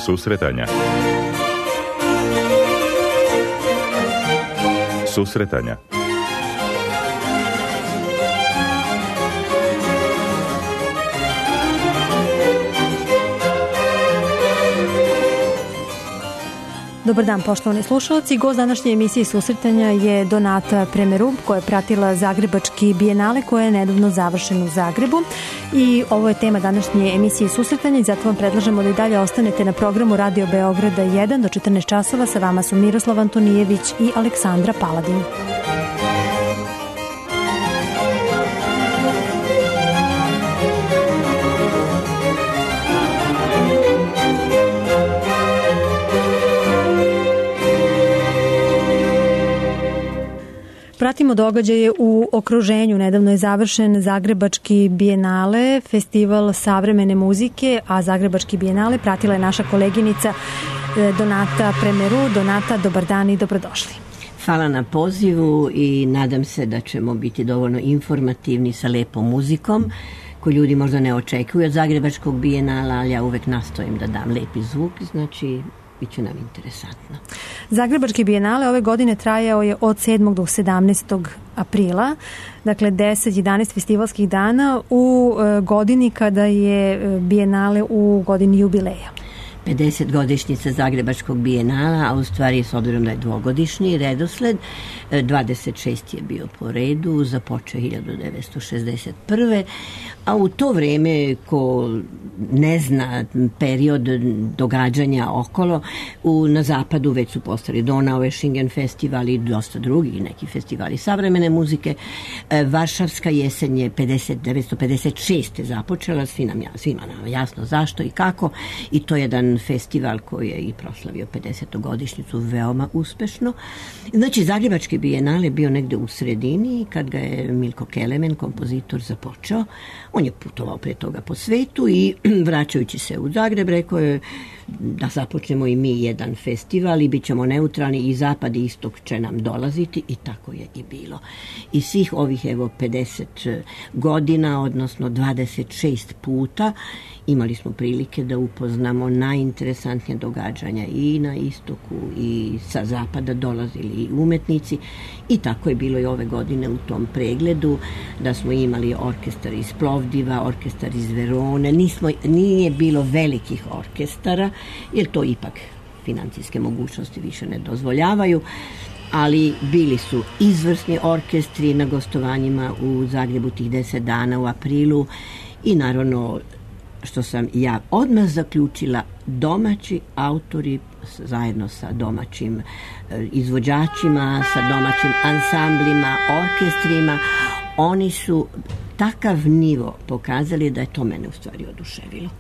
Susretanja. Susretanja. Dobar dan, poštovani slušalci. Gost današnje emisije Susretanja je Donata Premerub, koja je pratila Zagrebački bijenale koji je nedavno završen u Zagrebu. I ovo je tema današnje emisije Susretanja i zato vam predlažemo da i dalje ostanete na programu Radio Beograda 1 do 14 časova. Sa vama su Miroslav Antonijević i Aleksandra Paladin. Pratimo događaje u okruženju. Nedavno je završen Zagrebački bijenale, festival savremene muzike, a Zagrebački bijenale pratila je naša koleginica Donata Premerub. Donata, dobar dan i dobrodošli. Hvala na pozivu i nadam se da ćemo biti dovoljno informativni sa lepom muzikom koju ljudi možda ne očekuju od Zagrebačkog bijenala, ali ja uvek nastojim da dam lepi zvuk, znači biće nam interesantno. Zagrebački bijenale ove godine trajao je od 7. do 17. aprila, dakle 10-11 festivalskih dana u godini kada je bijenale u godini jubileja. 50 godišnjica Zagrebačkog bijenala, a u stvari s obzirom da je dvogodišnji redosled, 26 je bio po redu, započeo 1961. A u to vreme, ko ne zna period događanja okolo, na zapadu već su postali Donau, Schengen festival i dosta drugih neki festivali savremene muzike. Varšavska jesen je 1956. započela, svima nam jasno zašto i kako, i to je jedan festival koji je i proslavio 50. godišnjicu veoma uspešno. Znači, Zagrebački bijenale je bio negde u sredini kad ga je Milko Kelemen, kompozitor, započeo. On je putovao pre toga po svetu i vraćajući se u Zagreb rekao je da započnemo i mi jedan festival i bit ćemo neutralni, i zapad i istok će nam dolaziti, i tako je i bilo. I svih ovih 50 godina, odnosno 26 puta, imali smo prilike da upoznamo najinteresantnije događanja i na istoku i sa zapada dolazili i umetnici, i tako je bilo i ove godine u tom pregledu, da smo imali orkestar iz Plovdiva, orkestar iz Verone. Nije bilo velikih orkestara, jer to ipak financijske mogućnosti više ne dozvoljavaju, ali bili su izvrsni orkestri na gostovanjima u Zagrebu tih 10 dana u aprilu, i naravno, što sam ja odmah zaključila, domaći autori zajedno sa domaćim izvođačima, sa domaćim ansamblima, orkestrima, oni su takav nivo pokazali da je to mene u stvari oduševilo.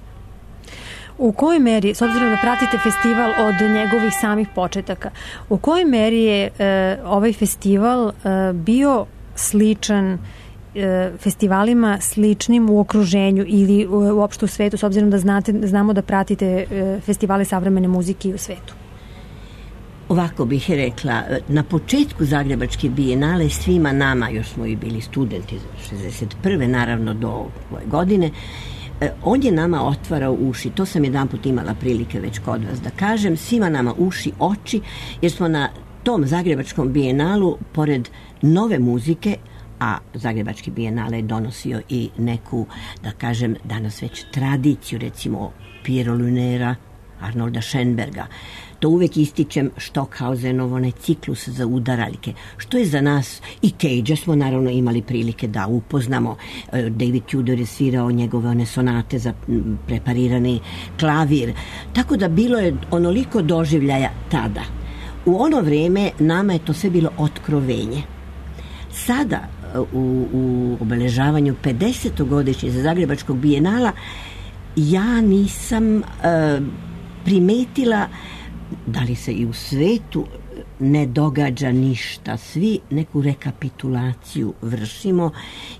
U kojoj meri, s obzirom da pratite festival od njegovih samih početaka, u kojoj meri je ovaj festival bio sličan festivalima sličnim u okruženju ili uopšte u svetu, s obzirom da znamo da pratite festivale savremene muzike i u svetu? Ovako bih rekla, na početku Zagrebačke bijenale svima nama, još smo i bili studenti 61. naravno do ove godine, on je nama otvarao uši. To sam jedanput imala prilike već kod vas da kažem, svima nama uši, oči, jer smo na tom Zagrebačkom bijenalu, pored nove muzike, a Zagrebački bijenale je donosio i neku, da kažem, danas već tradiciju, recimo Piero Lunera, Arnolda Schoenberga. To uvek ističem, Stockhausenov, onaj ciklus za udaraljke, što je za nas, i Cage smo naravno imali prilike da upoznamo. David Tudor je svirao njegove one sonate za preparirani klavir, tako da bilo je onoliko doživljaja tada. U ono vreme nama je to sve bilo otkrovenje. Sada, u obeležavanju 50. godišnjice Zagrebačkog bijenala, ja nisam primetila da li se i u svetu ne događa ništa. Svi neku rekapitulaciju vršimo,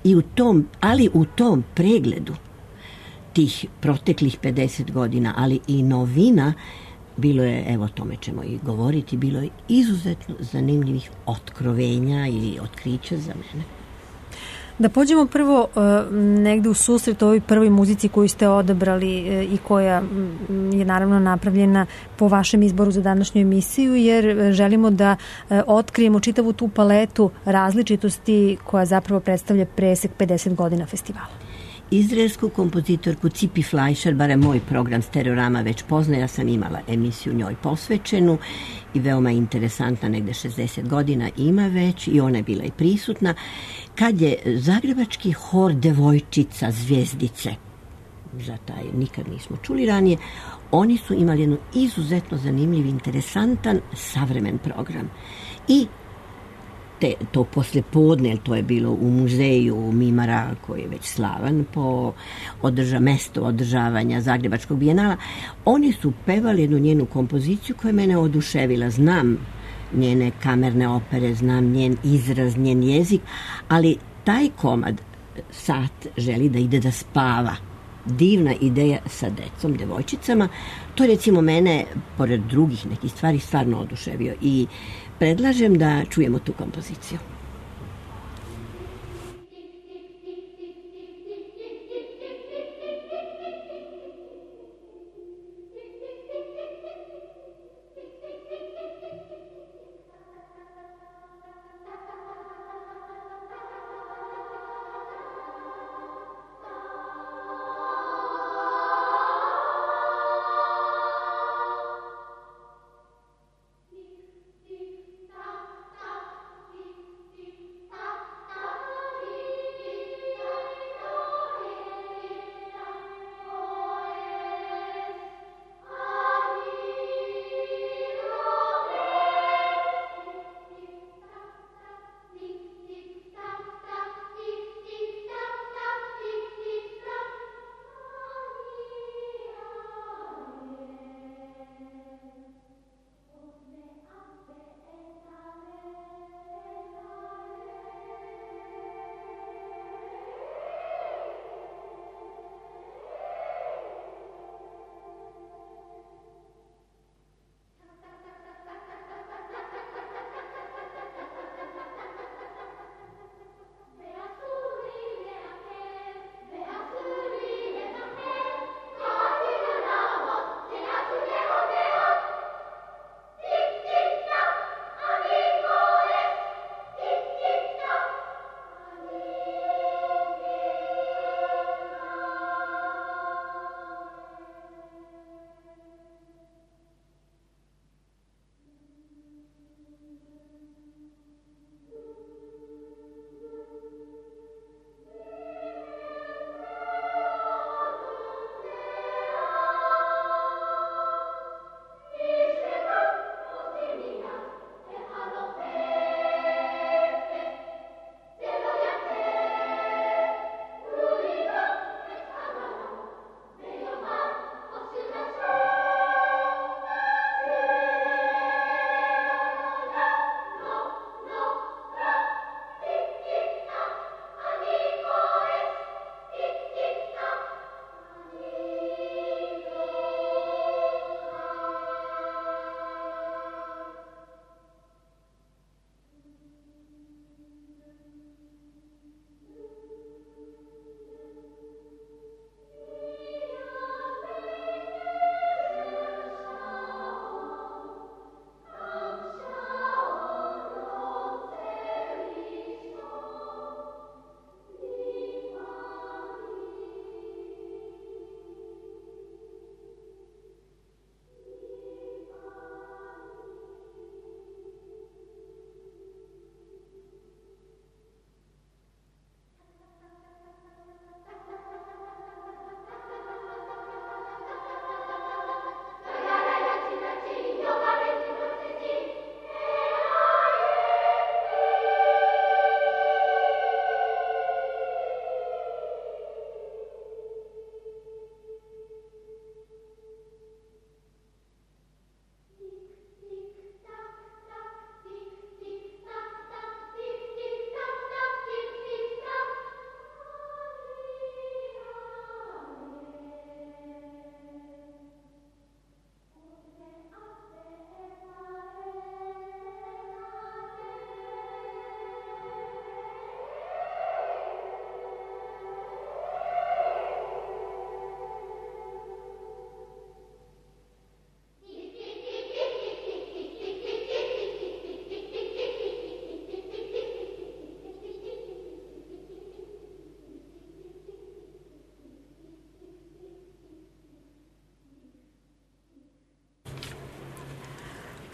ali u tom pregledu tih proteklih 50 godina, ali i novina, bilo je, evo o tome ćemo i govoriti, bilo je izuzetno zanimljivih otkrovenja ili otkrića za mene. Da pođemo prvo negde u susret ovoj prvoj muzici koju ste odabrali i koja je naravno napravljena po vašem izboru za današnju emisiju, jer želimo da otkrijemo čitavu tu paletu različitosti koja zapravo predstavlja presek 50 godina festivala. Izraelsku kompozitorku Cipi Fleischer, barem moj program Stereorama već pozna, ja sam imala emisiju njoj posvećenu i veoma interesantna, negde 60 godina ima već i ona je bila i prisutna, kad je zagrebački hor devojčica Zvijezdice, za taj nikad nismo čuli ranije, oni su imali jednu izuzetno zanimljiv, interesantan, savremen program. I to posle podne, to je bilo u muzeju Mimara, koji je već slavan po mesto održavanja Zagrebačkog bijenala, oni su pevali jednu njenu kompoziciju koja je mene oduševila. Znam njene kamerne opere, znam njen izraz, njen jezik, ali taj komad Sat želi da ide da spava. Divna ideja sa decom, devojčicama. To recimo mene, pored drugih nekih stvari, stvarno oduševio i predlažem da čujemo tu kompoziciju.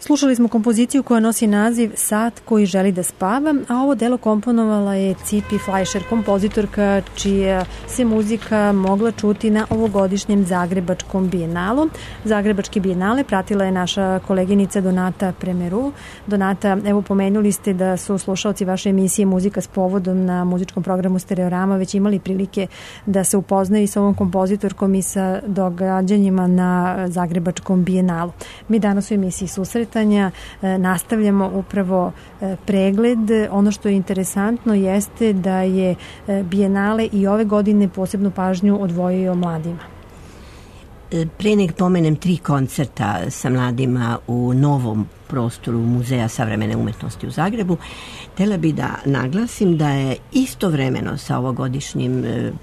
Slušali smo kompoziciju koja nosi naziv Sat koji želi da spava, a ovo delo komponovala je Cipi Fleischer, kompozitorka čija se muzika mogla čuti na ovogodišnjem Zagrebačkom bijenalu. Zagrebački bijenale pratila je naša koleginica Donata Premeru. Donata, evo pomenuli ste da su slušalci vaše emisije Muzika s povodom na muzičkom programu Stereorama već imali prilike da se upoznaju sa ovom kompozitorkom i sa događanjima na Zagrebačkom bijenalu. Mi danas u emisiji Susretanja nastavljamo upravo pregled. Ono što je interesantno jeste da je bijenale i ove godine posebnu pažnju odvojio mladima. Pre nek pomenem 3 koncerta sa mladima u novom prostoru Muzeja savremene umetnosti u Zagrebu. Htela bi da naglasim da je istovremeno sa ovogodišnjim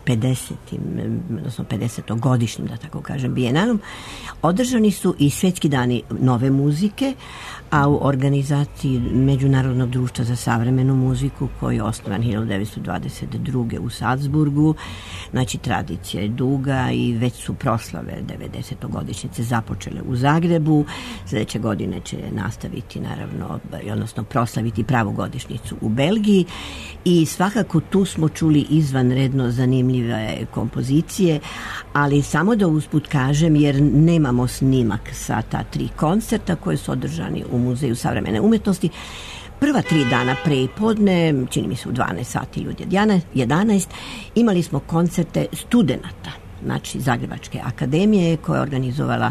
50-godišnjim, da tako kažem, bijenalom, održani su i Svetski dani nove muzike, a u organizaciji Međunarodnog društva za savremenu muziku, koji je osnovan 1922. u Salzburgu. Znači, tradicija je duga i već su proslave 90-godišnjice započele u Zagrebu. Sljedeće godine će nastaviti, naravno, odnosno proslaviti pravu godišnjicu u Belgiji. I svakako tu smo čuli izvanredno zanimljive kompozicije, ali samo da usput kažem, jer nemamo snimak sa ta 3 koncerta koje su održani u Muzeju savremene umetnosti. Prva 3 dana prepodne, čini mi se u 12 sati ljudi 11, imali smo koncerte studenata, znači Zagrebačke akademije, koja je organizovala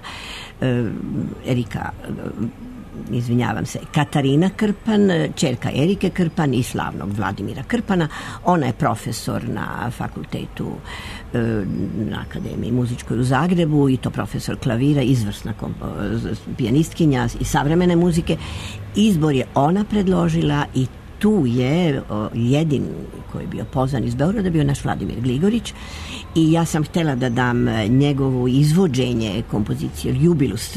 Katarina Krpan, ćerka Erike Krpan i slavnog Vladimira Krpana. Ona je profesor na fakultetu na Akademiji muzičkoj u Zagrebu i to profesor klavira, izvrsna pijanistkinja i savremene muzike. Izbor je ona predložila i tu je jedin koji je bio pozvan iz Beograda bio naš Vladimir Gligorić i ja sam htjela da dam njegovo izvođenje kompozicije Jubilus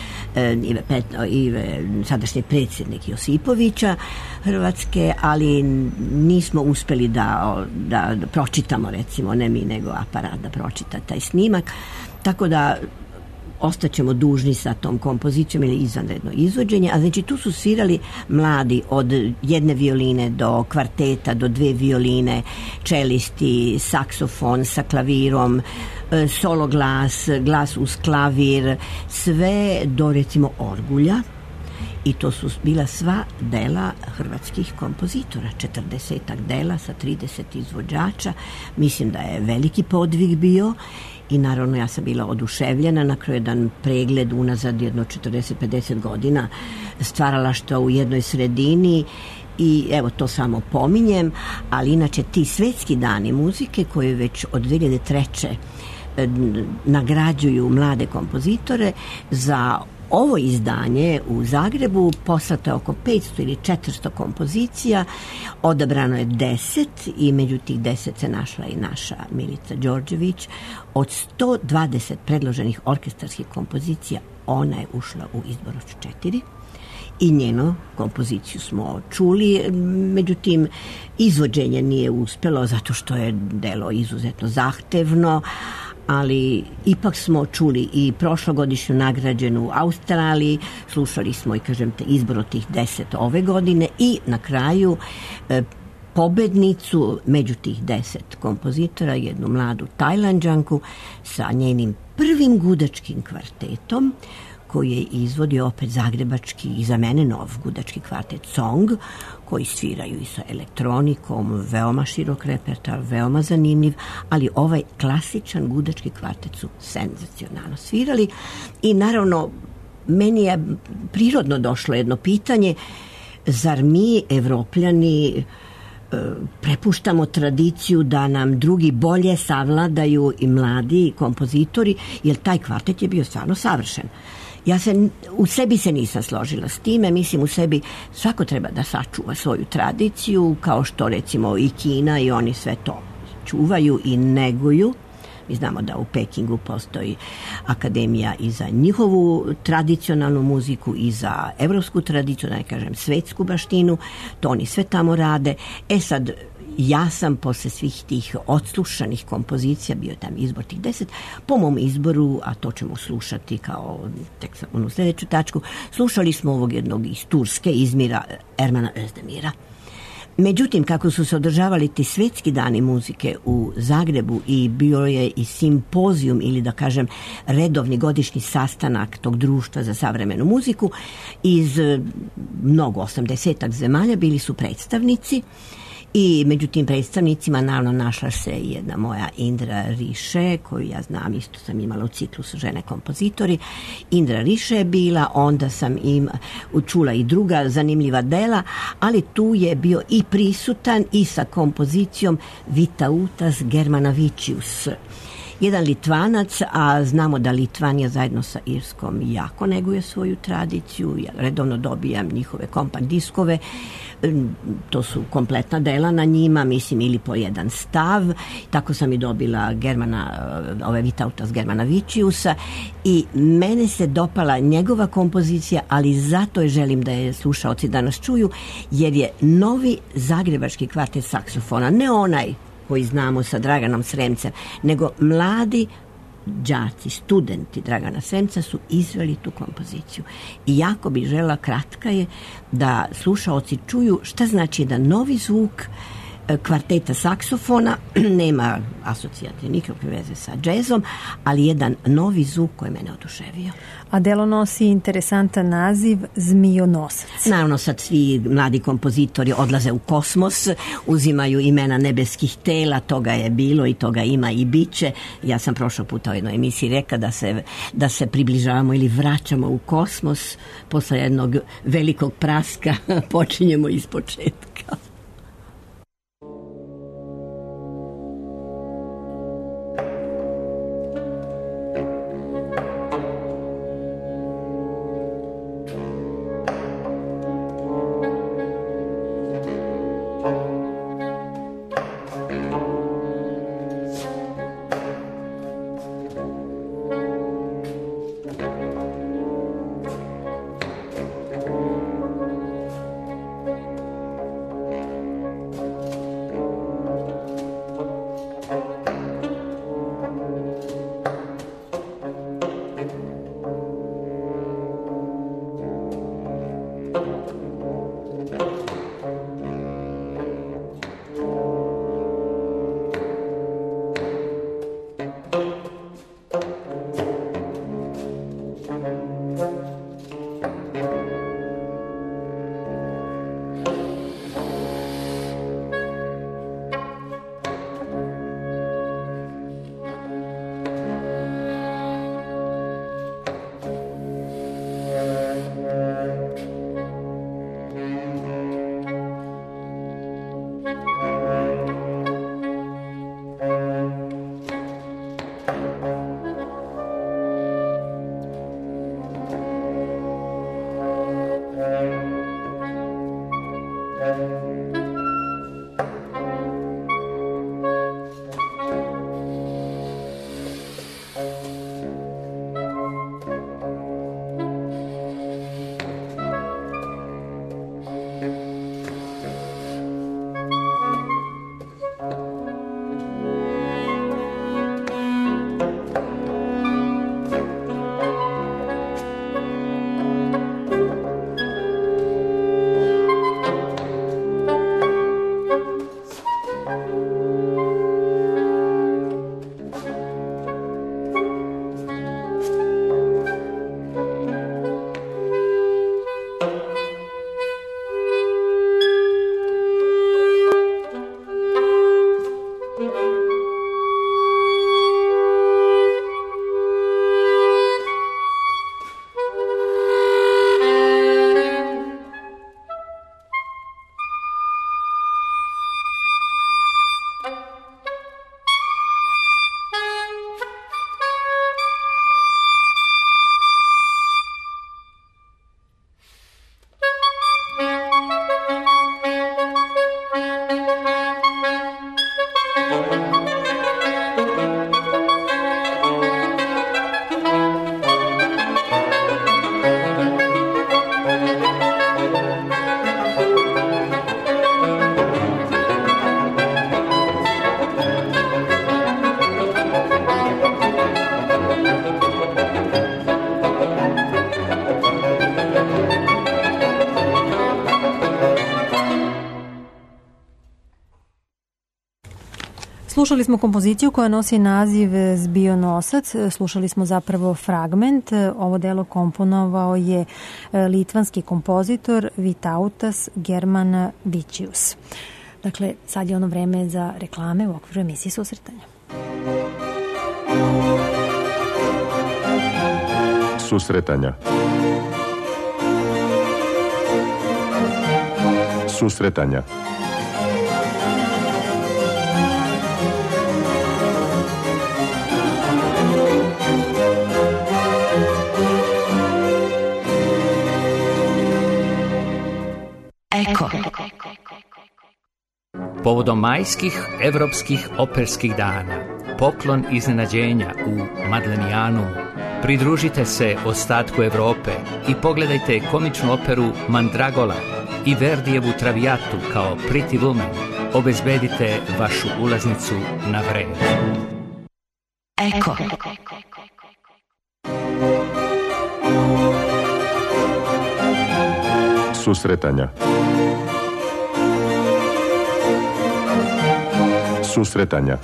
i sadašnji predsjednik Josipovića Hrvatske, ali nismo uspjeli da pročitamo, recimo, ne mi nego aparat da pročita taj snimak, tako da ostaćemo dužni sa tom kompozicijom ili izvanredno izvođenje. A znači tu su svirali mladi od 1 violine do kvarteta, do 2 violine, čelisti, saksofon sa klavirom, solo glas, glas uz klavir, sve do recimo orgulja. I to su bila sva dela hrvatskih kompozitora, 40-ak dela sa 30 izvođača. Mislim da je veliki podvig bio i naravno ja sam bila oduševljena. Na kraju jedan pregled unazad jedno 40-50 godina stvaralaštva u jednoj sredini i evo to samo pominjem, ali inače ti Svetski dani muzike koji već od 2003. nagrađuju mlade kompozitore za ovo izdanje u Zagrebu poslato je oko 500 ili 400 kompozicija, odabrano je 10 i među tih 10 se našla i naša Milica Đorđević. Od 120 predloženih orkestarskih kompozicija ona je ušla u izbor od 4 i njenu kompoziciju smo čuli, međutim izvođenje nije uspjelo zato što je delo izuzetno zahtevno, ali ipak smo čuli i prošlogodišnju nagrađenu u Australiji, slušali smo i kažem te izbor od tih 10 ove godine i na kraju pobednicu među tih 10 kompozitora, jednu mladu Tajlanđanku sa njenim prvim gudačkim kvartetom koji je izvodio opet zagrebački i za mene nov gudački kvartet Song, koji sviraju i sa elektronikom, veoma širok repertoar, veoma zanimljiv, ali ovaj klasičan gudački kvartet su senzacionalno svirali i naravno meni je prirodno došlo jedno pitanje, zar mi Evropljani prepuštamo tradiciju da nam drugi bolje savladaju i mladi kompozitori, jer taj kvartet je bio stvarno savršen. Ja u sebi se nisam složila s time, mislim u sebi svako treba da sačuva svoju tradiciju, kao što recimo i Kina i oni sve to čuvaju i neguju. Mi znamo da u Pekingu postoji akademija i za njihovu tradicionalnu muziku i za evropsku tradiciju, da ne kažem svetsku baštinu, to oni sve tamo rade. Sad, ja sam posle svih tih odslušanih kompozicija, bio je tam izbor tih 10, po mom izboru, a to ćemo slušati kao tek onu sljedeću tačku, slušali smo ovog jednog iz Turske, Izmira Ermana Özdemira. Međutim, kako su se održavali ti svetski dani muzike u Zagrebu i bio je i simpozijum ili da kažem redovni godišnji sastanak tog društva za savremenu muziku, iz mnogo 80-ak zemalja bili su predstavnici i među tim predstavnicima naravno našla se jedna moja Indra Riše, koju ja znam, isto sam imala u ciklusu žene kompozitori. Indra Riše je bila, onda sam im čula i druga zanimljiva dela, ali tu je bio i prisutan i sa kompozicijom Vitautas Germanavičius. Jedan Litvanac, a znamo da Litvanija zajedno sa Irskom jako neguje svoju tradiciju, ja redovno dobijam njihove kompakt diskove, to su kompletna dela na njima, mislim, ili po jedan stav, tako sam i dobila Vitautas Germanavičiusa i mene se dopala njegova kompozicija, ali zato je želim da je slušaoci danas čuju, jer je novi zagrebački kvartet saksofona, ne onaj koji znamo sa Draganom Sremcem, nego mladi đaci, studenti Dragana Sremca su izveli tu kompoziciju. I jako bi željela, kratka je, da slušaoci čuju šta znači da novi zvuk kvarteta saksofona, nema asocijacije nikakve veze sa džezom, ali jedan novi zvuk koji mene oduševio. A delo nosi interesantan naziv Zmijonosac. Naravno, sad svi mladi kompozitori odlaze u kosmos, uzimaju imena nebeskih tela, toga je bilo i toga ima i biće. Ja sam prošao puta u jednoj emisiji rekla da se približavamo ili vraćamo u kosmos, posle jednog velikog praska počinjemo iz početka. Slušali smo kompoziciju koja nosi naziv Zbionosac, slušali smo zapravo fragment. Ovo delo komponovao je litvanski kompozitor Vytautas Germanavičius. Dakle, sad je ono vreme za reklame u okviru emisije Susretanja. Susretanja. Susretanja. Eko. Povodom majskih evropskih operskih dana, poklon iznenađenja u Madlenijanumu, pridružite se ostatku Evrope i pogledajte komičnu operu Mandragola i Verdijevu Traviatu kao Pretty Woman. Obezbedite vašu ulaznicu na vreme. Eko. Susretanja. Susretanja.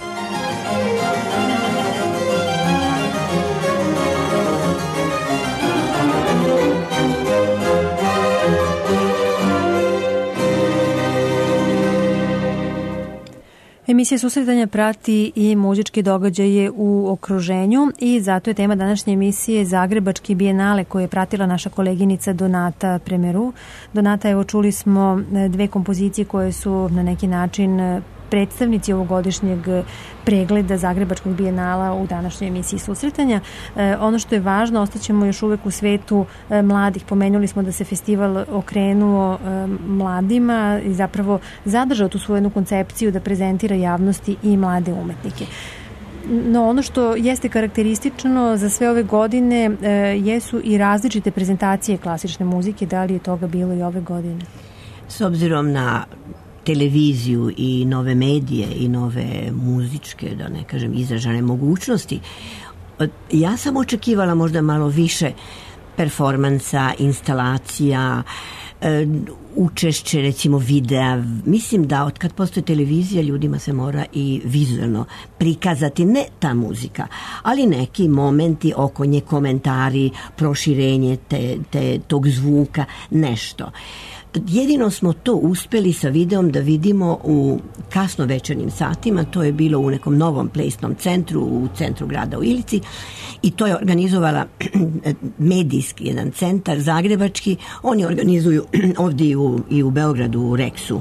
Emisija Susretanja prati i muzičke događaje u okruženju i zato je tema današnje emisije Zagrebački bijenale koje je pratila naša koleginica Donata Premeru. Donata, evo čuli smo dve kompozicije koje su na neki način predstavnici ovogodišnjeg pregleda Zagrebačkog bijenala u današnjoj emisiji Susretanja. Ono što je važno, ostaćemo još uvek u svetu mladih. Pomenuli smo da se festival okrenuo mladima i zapravo zadržao tu svoju jednu koncepciju da prezentira javnosti i mlade umetnike. No ono što jeste karakteristično za sve ove godine jesu i različite prezentacije klasične muzike. Da li je toga bilo i ove godine? S obzirom na televiziju i nove medije i nove muzičke, da ne kažem, izražene mogućnosti, ja sam očekivala možda malo više performansa, instalacija, učešće recimo videa. Mislim da od kad postoji televizija ljudima se mora i vizualno prikazati ne ta muzika, ali neki momenti oko nje, komentari, proširenje tog zvuka, nešto. Jedino smo to uspeli sa videom da vidimo u kasno večernjim satima. To je bilo u nekom novom plesnom centru u centru grada u Ilici i to je organizovala medijski jedan centar zagrebački. Oni organizuju ovdje i u Beogradu u Reksu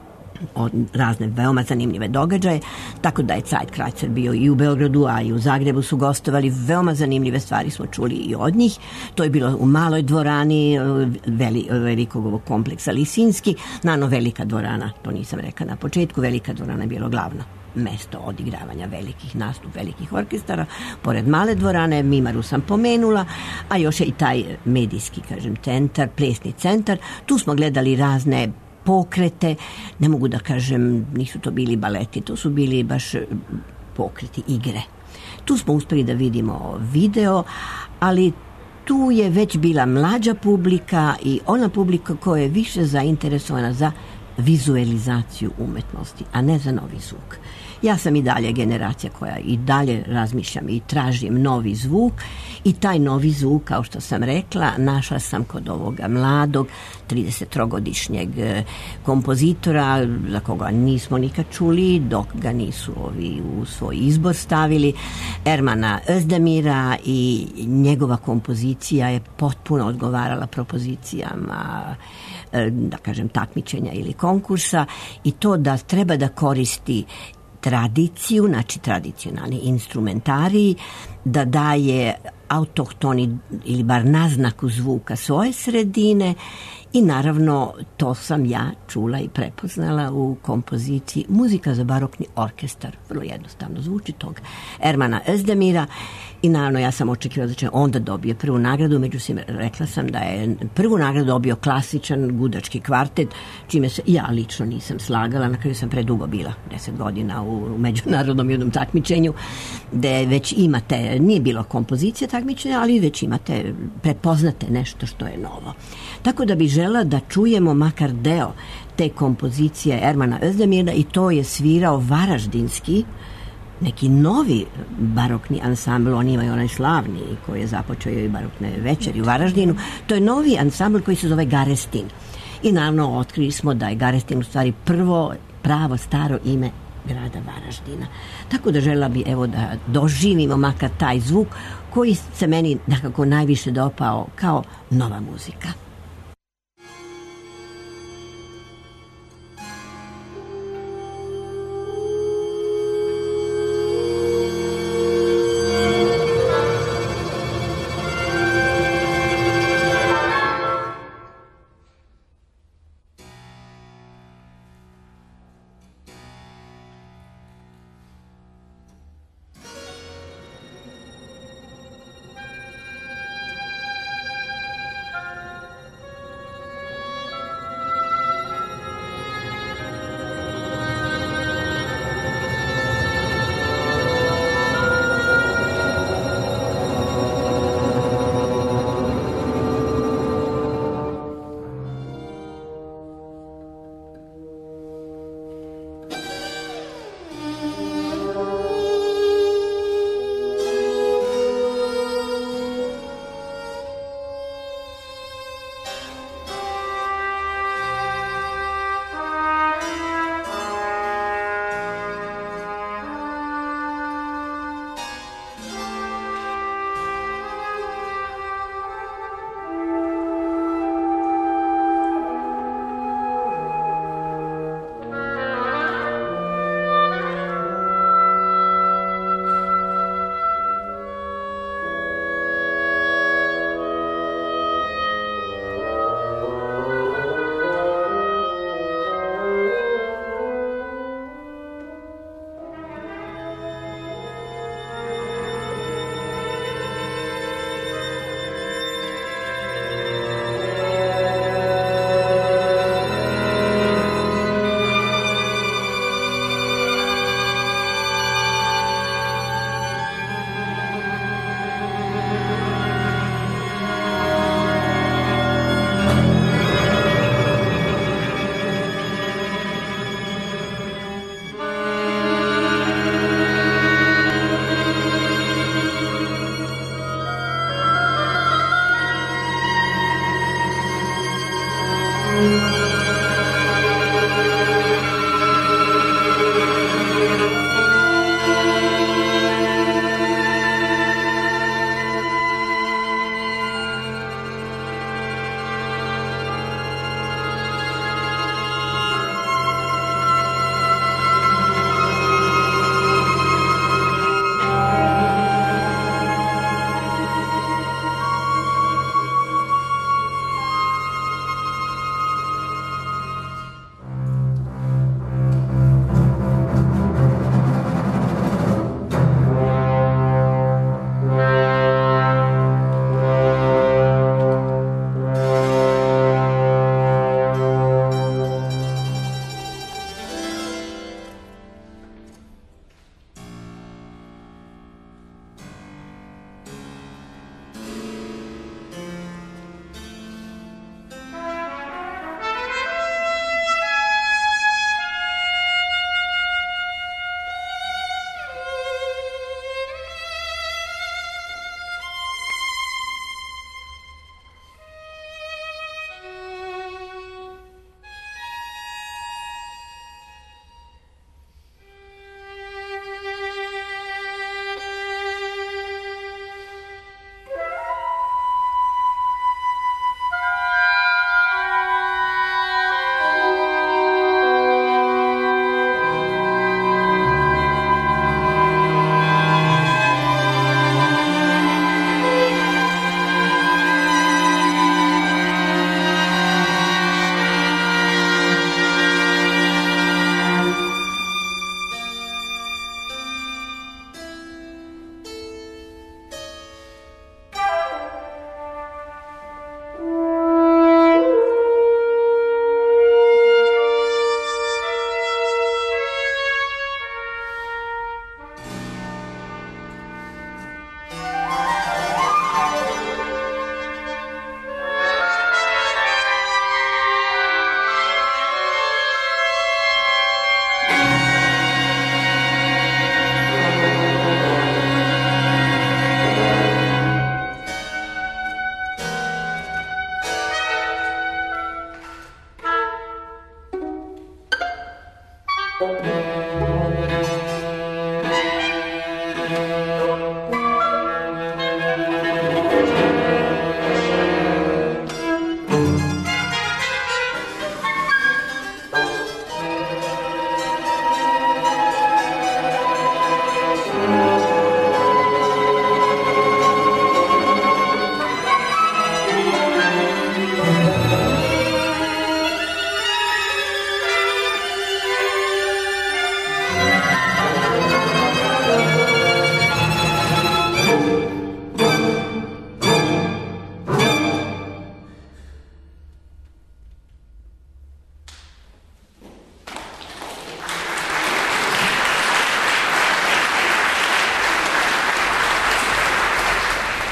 razne veoma zanimljive događaje, tako da je Zeitkreuzer bio i u Beogradu, a i u Zagrebu su gostovali. Veoma zanimljive stvari smo čuli i od njih. To je bilo u maloj dvorani velikog ovog kompleksa Lisinski. Naravno, velika dvorana, to nisam rekla na početku, velika dvorana je bilo glavno mesto odigravanja velikih nastup, velikih orkestara. Pored male dvorane, Mimaru sam pomenula, a još je i taj medijski, kažem, centar, plesni centar. Tu smo gledali razne pokrete, ne mogu da kažem, nisu to bili baleti, to su bili baš pokreti, igre. Tu smo uspeli da vidimo video, ali tu je već bila mlađa publika i ona publika koja je više zainteresovana za vizualizaciju umetnosti, a ne za novi zvuk. Ja sam i dalje generacija koja i dalje razmišljam i tražim novi zvuk i taj novi zvuk, kao što sam rekla, našla sam kod ovoga mladog 33-godišnjeg kompozitora za koga nismo nikad čuli dok ga nisu ovi u svoj izbor stavili, Ermana Özdemira, i njegova kompozicija je potpuno odgovarala propozicijama, da kažem, takmičenja ili konkursa, i to da treba da koristi tradiciju, znači tradicionalni instrumentariji, da daje autohtoni ili bar naznaku zvuka svoje sredine, i naravno to sam ja čula i prepoznala u kompoziciji Muzika za barokni orkestar. Vrlo jednostavno zvuči tog Ermana Özdemira, i naravno ja sam očekivala da će onda dobije prvu nagradu, međutim rekla sam da je prvu nagradu dobio klasičan gudački kvartet, čime se ja lično nisam slagala. Na kraju sam predugo bila, 10 godina u međunarodnom jednom takmičenju, gde već imate, nije bilo kompozicija takmičenja, ali već imate, prepoznate nešto što je novo. Tako da bi žela da čujemo makar deo te kompozicije Ermana Özdemira, i to je svirao varaždinski neki novi barokni ansambl, oni imaju onaj slavni koji je započeo i barokne večeri u Varaždinu. To je novi ansambl koji se zove Garestin. I naravno otkrili smo da je Garestin u stvari prvo pravo staro ime grada Varaždina. Tako da željela bi evo da doživimo makar taj zvuk koji se meni nekako najviše dopao kao nova muzika.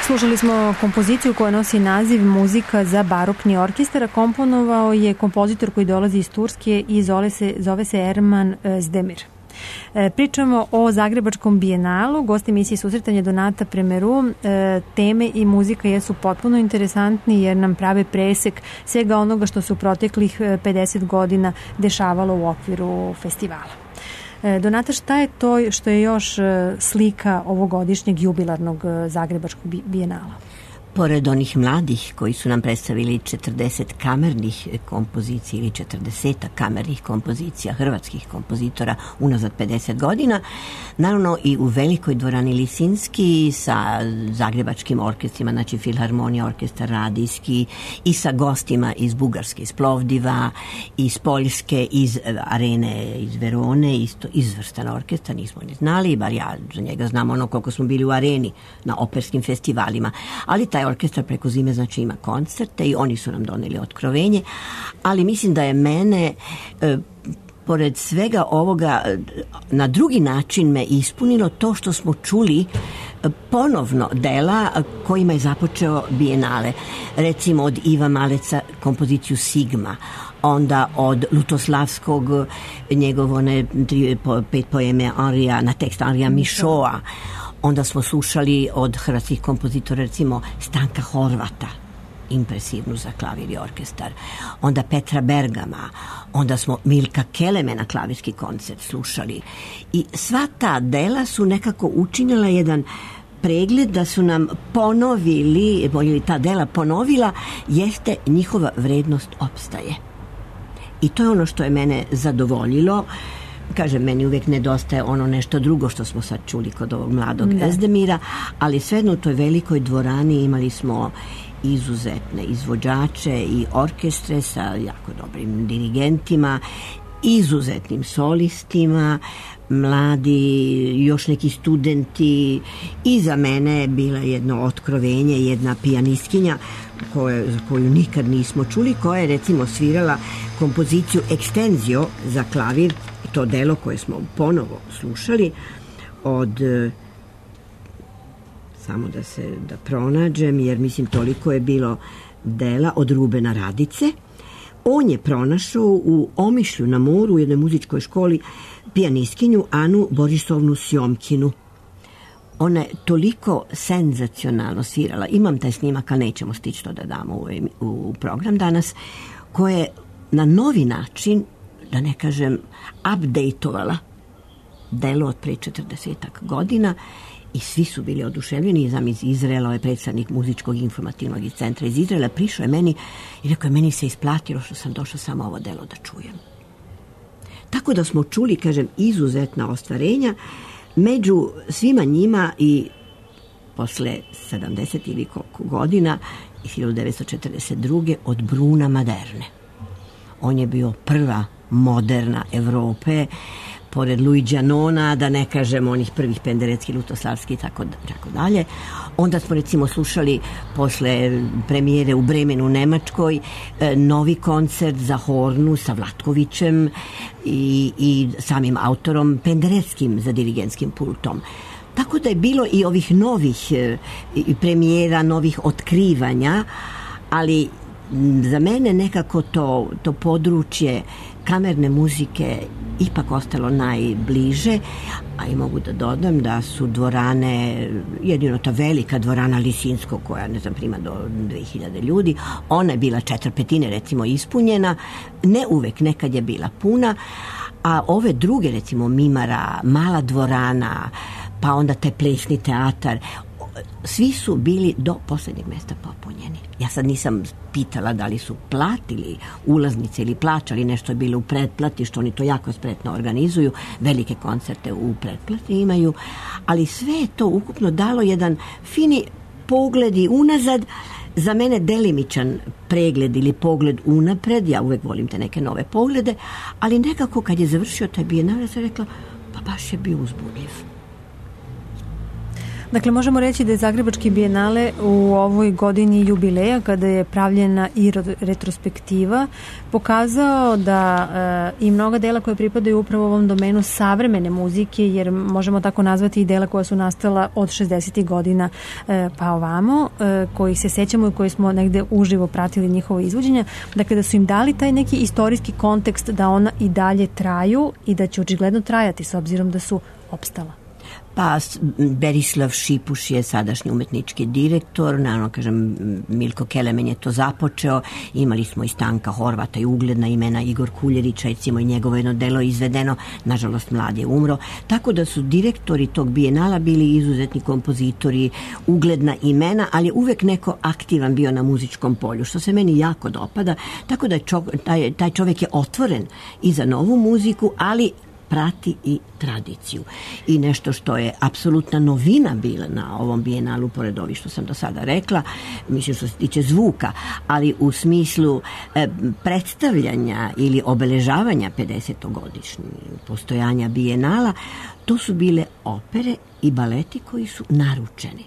Slušali smo kompoziciju koja nosi naziv Muzika za barokni orkestar, a komponovao je kompozitor koji dolazi iz Turske i zove se Erman Zdemir. Pričamo o Zagrebačkom bijenalu. Gost emisije Susretanje Donata Premeru. Teme i muzika jesu potpuno interesantni jer nam prave presek svega onoga što se u proteklih 50 godina dešavalo u okviru festivala. Donata, šta je to što je još slika ovogodišnjeg jubilarnog Zagrebačkog bijenala? Pored onih mladih koji su nam predstavili 40 kamernih kompozicija ili 40 kamernih kompozicija hrvatskih kompozitora unazad 50 godina, naravno i u velikoj dvorani Lisinski sa zagrebačkim orkestrima, znači Filharmonija, orkestar radijski, i sa gostima iz Bugarske, iz Plovdiva, iz Poljske, iz arene iz Verone, isto izvrstan orkestar, nismo ni znali, bar ja za njega znam ono koliko smo bili u areni na operskim festivalima, ali taj orkestar preko zime znači ima koncerte i oni su nam doneli otkrovenje, ali mislim da je mene pored svega ovoga na drugi način me ispunilo to što smo čuli ponovno dela kojima je započeo bijenale. Recimo od Iva Maleca kompoziciju Sigma, onda od Lutoslavskog njegov 5 poeme Arija, na tekst Arija Mišoa. Onda smo slušali od hrvatskih kompozitora recimo Stanka Horvata, impresivnu za klavir i orkestar, onda Petra Bergama, onda smo Milka Keleme na klavirski koncert slušali. I sva ta dela su nekako učinila jedan pregled da su nam ponovili, ili ta dela ponovila, jeste njihova vrednost opstaje. I to je ono što je mene zadovoljilo. Kažem, meni uvijek nedostaje ono nešto drugo što smo sad čuli kod ovog mladog Zdemira, ali svejedno u toj velikoj dvorani imali smo izuzetne izvođače i orkestre sa jako dobrim dirigentima, izuzetnim solistima, mladi, još neki studenti, i za mene je bila jedno otkrovenje, jedna pijanistkinja za koju nikad nismo čuli, koja je recimo svirala kompoziciju Extenzio za klavir, to delo koje smo ponovo slušali od, samo da pronađem, jer mislim toliko je bilo dela, od Rubena Radice. On je pronašao u Omišlju na moru u jednoj muzičkoj školi pijanistkinju Anu Borisovnu Sjomkinu. Ona je toliko senzacionalno svirala, imam taj snimak, ali nećemo stići to da damo u program danas, koja je na novi način, da ne kažem, updateovala delo od pre 40 godina i svi su bili oduševljeni. Znam, iz Izraela, ovaj predstavnik muzičkog informativnog centra iz Izraela prišao je meni i rekao je, meni se isplatilo što sam došla samo ovo delo da čujem. Tako da smo čuli, kažem, izuzetna ostvarenja među svima njima i posle 70 ili koliko godina, 1942. od Bruna Maderne. On je bio prva moderna Evrope, pored Luigi Janona, da ne kažem onih prvih Penderecki, Lutoslavski i tako dalje. Onda smo recimo slušali posle premijere u Bremenu u Nemačkoj novi koncert za hornu sa Vlatkovićem i samim autorom Pendereckim za dirigentskim pultom. Tako da je bilo i ovih novih premijera, novih otkrivanja, ali za mene nekako to područje kamerne muzike ipak ostalo najbliže, a i mogu da dodam da su dvorane, jedino ta velika dvorana Lisinsko koja ne znam prima do 2000 ljudi, ona je bila 4/5 recimo ispunjena, ne uvek, nekad je bila puna, a ove druge recimo Mimara, mala dvorana, pa onda taj plesni teatar, svi su bili do poslednjeg mesta popunjeni. Ja sad nisam pitala da li su platili ulaznice ili plaćali, nešto je bilo u pretplati, što oni to jako spretno organizuju, velike koncerte u pretplati imaju, ali sve je to ukupno dalo jedan fini pogled i unazad, za mene delimičan pregled ili pogled unapred, ja uvek volim te neke nove poglede, ali nekako kad je završio taj bijenal, ja sam rekla, pa baš je bio uzbudljiv. Dakle, možemo reći da je Zagrebački bijenale u ovoj godini jubileja, kada je pravljena i retrospektiva, pokazao da i mnoga dela koje pripadaju upravo ovom domenu savremene muzike, jer možemo tako nazvati i dela koja su nastala od 60. godina pa ovamo, koji se sećamo i koji smo negde uživo pratili njihovo izvođenje, dakle da su im dali taj neki istorijski kontekst da ona i dalje traju i da će očigledno trajati s obzirom da su opstala. Pa Berislav Šipuš je sadašnji umetnički direktor, naravno kažem Milko Kelemen je to započeo, imali smo i Stanka Horvata i ugledna imena, Igor Kuljerić, recimo i njegovo jedno delo izvedeno, nažalost mlad je umro, tako da su direktori tog bijenala bili izuzetni kompozitori, ugledna imena, ali je uvek neko aktivan bio na muzičkom polju, što se meni jako dopada, tako da taj čovjek je otvoren i za novu muziku, ali prati i tradiciju. I nešto što je apsolutna novina bila na ovom bijenalu, pored ovih što sam do sada rekla, mislim što se tiče zvuka, ali u smislu predstavljanja ili obeležavanja 50-godišnjeg postojanja bijenala, to su bile opere i baleti koji su naručeni.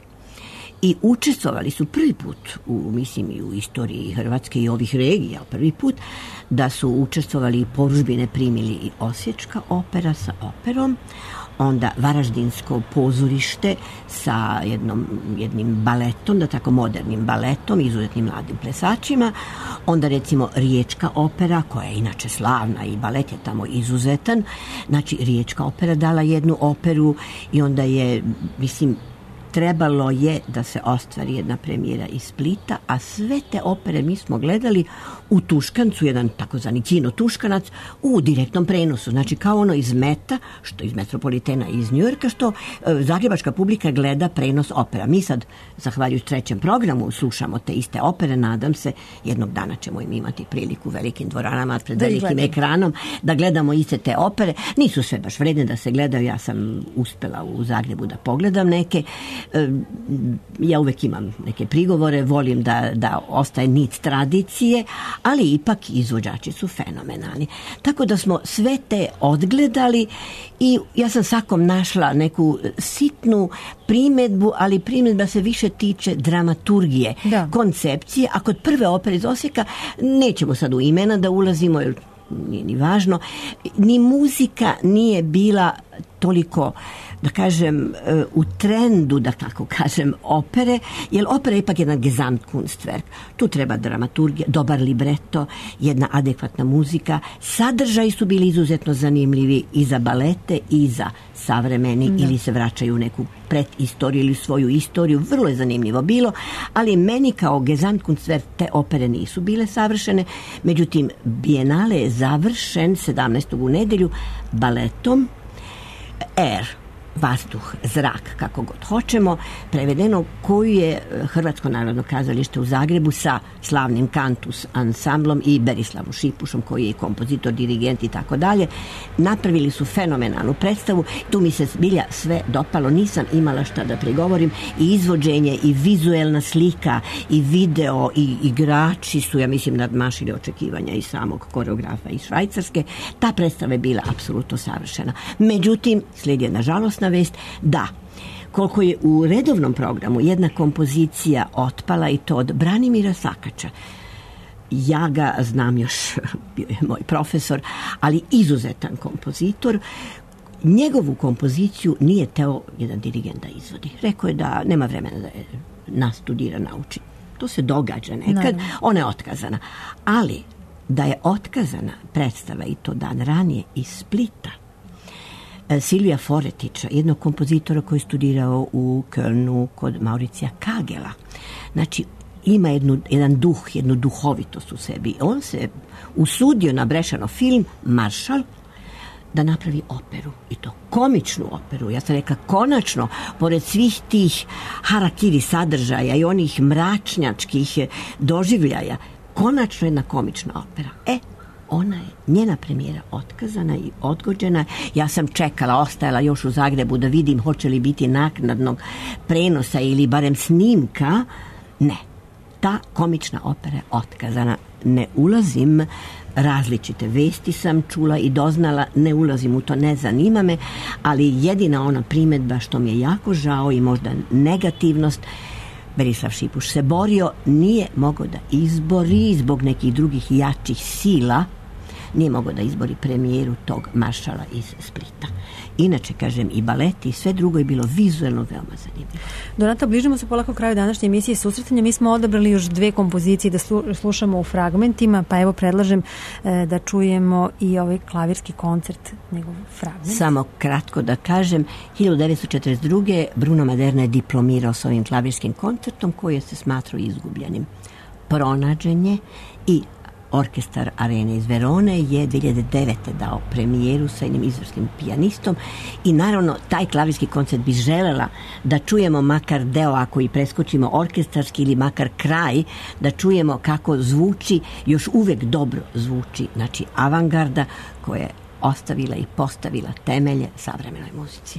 I učestvovali su prvi put mislim i u istoriji Hrvatske i ovih regija, prvi put da su učestvovali i porudžbine primili i Osječka opera sa operom, onda Varaždinsko pozorište sa jednim baletom, da tako modernim baletom, izuzetnim mladim plesačima, onda recimo Riječka opera, koja je inače slavna i balet je tamo izuzetan, znači Riječka opera dala jednu operu i onda je, mislim, trebalo je da se ostvari jedna premijera iz Splita, a sve te opere mi smo gledali u Tuškancu, jedan takozvani kino Tuškanac, u direktnom prenosu. Znači kao ono iz Meta, što iz Metropolitena iz Njujorka, što zagrebačka publika gleda prenos opera. Mi sad, zahvaljujući trećem programu, slušamo te iste opere, nadam se, jednog dana ćemo im imati priliku u velikim dvoranama, pred velikim ekranom, da gledamo iste te opere. Nisu sve baš vredne da se gledaju, ja sam uspela u Zagrebu da pogledam neke. Ja uvek imam neke prigovore, volim da ostaje nit tradicije, ali ipak izvođači su fenomenalni. Tako da smo sve te odgledali i ja sam svakom našla neku sitnu primjedbu, ali primjedba se više tiče dramaturgije, koncepcije, a kod prve opere iz Osijeka nećemo sad u imena da ulazimo, jer nije ni važno, ni muzika nije bila toliko, da kažem, u trendu, da tako kažem, opere, jer opera je ipak jedan Gesamtkunstwerk. Tu treba dramaturgija, dobar libreto, jedna adekvatna muzika. Sadržaji su bili izuzetno zanimljivi i za balete i za savremeni ili se vraćaju u neku predistoriju ili svoju istoriju. Vrlo je zanimljivo bilo, ali meni kao Gesamtkunstwerk te opere nisu bile savršene. Međutim, bijenale je završen 17. u nedjelju baletom Air, vazduh, zrak, kako god hoćemo, prevedeno, koju je Hrvatsko narodno kazalište u Zagrebu sa slavnim Kantus ansamblom i Berislavom Šipušom, koji je kompozitor, dirigent i tako dalje, napravili su fenomenalnu predstavu. Tu mi se zbilja sve dopalo, nisam imala šta da prigovorim, i izvođenje, i vizuelna slika, i video, i igrači su, ja mislim, nadmašili očekivanja i samog koreografa iz Švajcarske. Ta predstava je bila apsolutno savršena. Međutim, slijedi nažalost vest da koliko je u redovnom programu jedna kompozicija otpala, i to od Branimira Sakača. Ja ga znam još, bio je moj profesor, ali izuzetan kompozitor. Njegovu kompoziciju nije teo jedan dirigent da izvodi. Rekao je da nema vremena da je nastudira, nauči. To se događa nekad, ona je otkazana. Ali da je otkazana predstava, i to dan ranije, iz Splita, Silvija Foretića, jednog kompozitora koji je studirao u Kölnu kod Mauricija Kagela. Znači, ima jedan duh, jednu duhovitost u sebi. On se usudio na Brešanov film Maršal da napravi operu, i to komičnu operu. Ja sam rekla, konačno, pored svih tih harakiri sadržaja i onih mračnjačkih doživljaja, konačno jedna komična opera. Ona je, njena premijera otkazana i odgođena. Ja sam čekala, ostajala još u Zagrebu da vidim hoće li biti naknadnog prenosa ili barem snimka. Ne. ta komična opera je otkazana. Ne ulazim, različite vesti sam čula i doznala, ne ulazim u to, ne zanima me, ali jedina ona primjedba što mi je jako žao i možda negativnost, Berislav Šipuš se borio, nije mogao da izbori zbog nekih drugih jačih sila, nije mogao da izbori premijeru tog maršala iz Splita. Inače, kažem, i baleti i sve drugo je bilo vizuelno veoma zanimljivo. Donata, bližimo se polako kraju današnje emisije Susretanja. Mi smo odabrali još 2 kompozicije da slušamo u fragmentima, pa evo predlažem da čujemo i ovaj klavirski koncert, njegov fragment. Samo kratko da kažem, 1942. Bruno Maderna je diplomirao s ovim klavirskim koncertom koji se smatrao izgubljenim. Pronađen je i Orkestar Arene iz Verone je 2009. dao premijeru sa jednim izvrsnim pijanistom i naravno taj klavirski koncert bi želela da čujemo makar deo, ako i preskočimo orkestarski ili makar kraj, da čujemo kako zvuči, još uvek dobro zvuči, znači avangarda koja je ostavila i postavila temelje savremenoj muzici.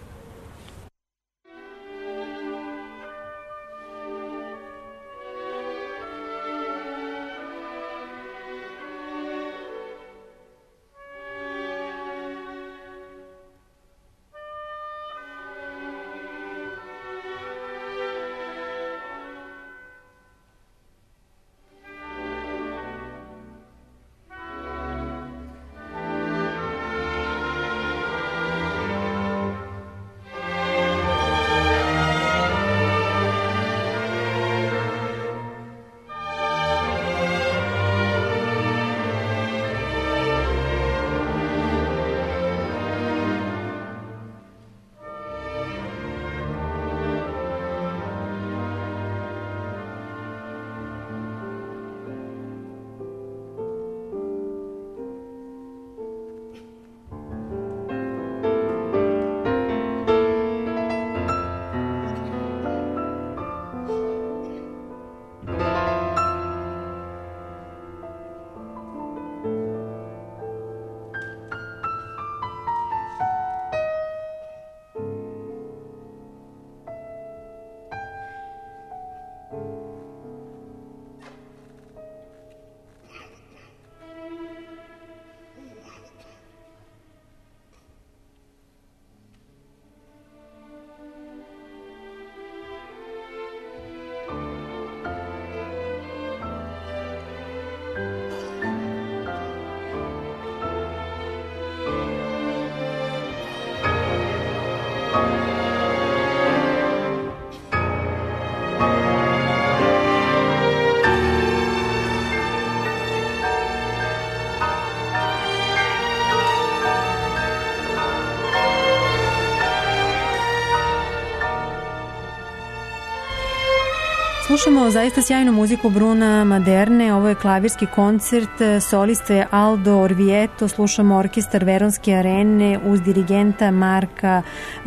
Slušamo zaista sjajnu muziku Bruna Maderne, ovo je klavirski koncert, solista je Aldo Orvieto, slušamo orkestar Veronske arene uz dirigenta Marka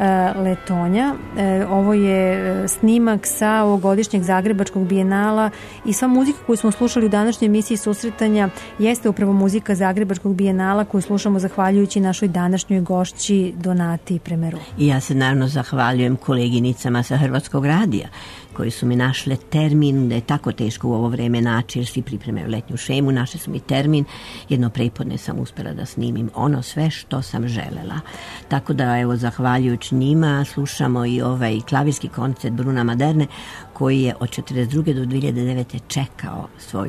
Letonja. Ovo je snimak sa ovogodišnjeg Zagrebačkog bijenala i sva muzika koju smo slušali u današnjoj emisiji Susretanja jeste upravo muzika Zagrebačkog bijenala koju slušamo zahvaljujući našoj današnjoj gošći Donati Premeru. I ja se naravno zahvaljujem koleginicama sa Hrvatskog radija koji su mi našle termin, da je tako teško u ovo vreme naći jer svi pripremaju letnju šemu, našli su mi termin, jedno prepodne sam uspela da snimim ono sve što sam želela. Tako da evo zahvaljujući njima slušamo i ovaj klavirski koncert Bruna Maderne koji je od 1942. do 2009. čekao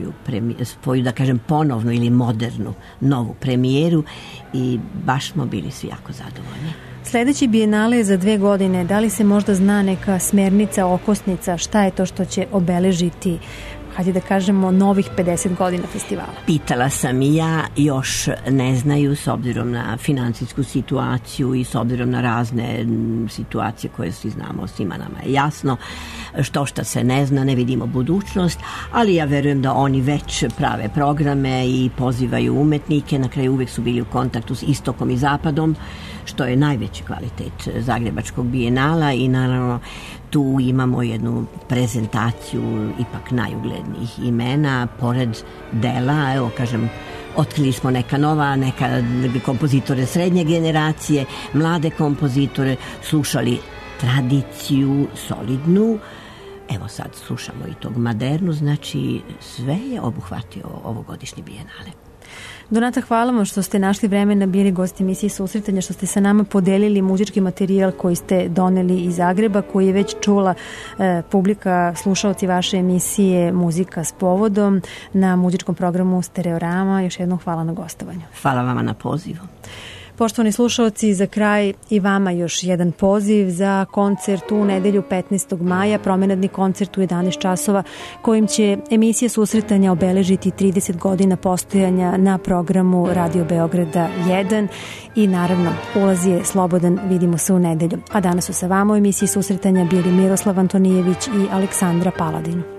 svoju da kažem ponovnu ili modernu novu premijeru i baš smo bili svi jako zadovoljni. Sljedeći bijenale je za 2 godine. Da li se možda zna neka smernica, okosnica, šta je to što će obeležiti, hajde da kažemo, novih 50 godina festivala? Pitala sam i ja, još ne znaju s obzirom na financijsku situaciju i s obzirom na razne situacije koje svi znamo, svima nama je jasno. Što se ne zna, ne vidimo budućnost, ali ja verujem da oni već prave programe i pozivaju umetnike, na kraju uvijek su bili u kontaktu s istokom i zapadom, što je najveći kvalitet Zagrebačkog bijenala i naravno tu imamo jednu prezentaciju ipak najuglednijih imena, pored dela, evo kažem, otkrili smo neka nova, neka kompozitore srednje generacije, mlade kompozitore, slušali tradiciju solidnu. evo sad slušamo i tog Madernu, znači sve je obuhvatio ovogodišnji bijenale. Donata, hvala vam što ste našli vremena, bili gosti emisije Susretanja, što ste sa nama podelili muzički materijal koji ste doneli iz Zagreba, koji je već čula publika, slušaoci vaše emisije Muzika s povodom na muzičkom programu Stereorama. Još jednom hvala na gostovanju. Hvala vama na pozivu. Poštovani slušaoci, za kraj i vama još jedan poziv za koncert u nedelju 15. maja, promenadni koncert u 11 časova, kojim će emisija Susretanja obeležiti 30 godina postojanja na programu Radio Beograda 1 i naravno ulaz je slobodan, vidimo se u nedelju. A danas su sa vama u emisiji Susretanja bili Miroslav Antonijević i Aleksandra Paladin.